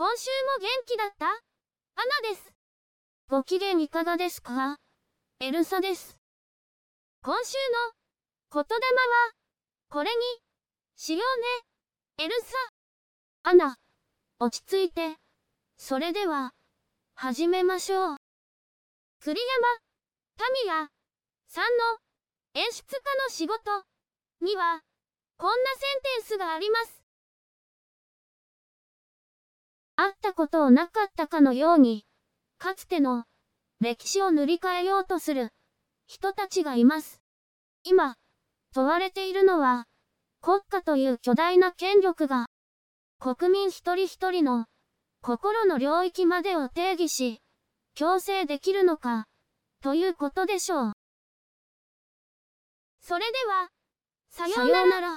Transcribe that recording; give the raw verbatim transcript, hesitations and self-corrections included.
今週も元気だった？アナです。ご機嫌いかがですか？エルサです。今週の言霊は、これにしようね、エルサ。アナ、落ち着いて。それでは、始めましょう。栗山、民谷さんの演出家の仕事には、こんなセンテンスがあります。あったことをなかったかのように、かつての歴史を塗り替えようとする人たちがいます。今、問われているのは、国家という巨大な権力が、国民一人一人の心の領域までを定義し、強制できるのか、ということでしょう。それでは、さようなら。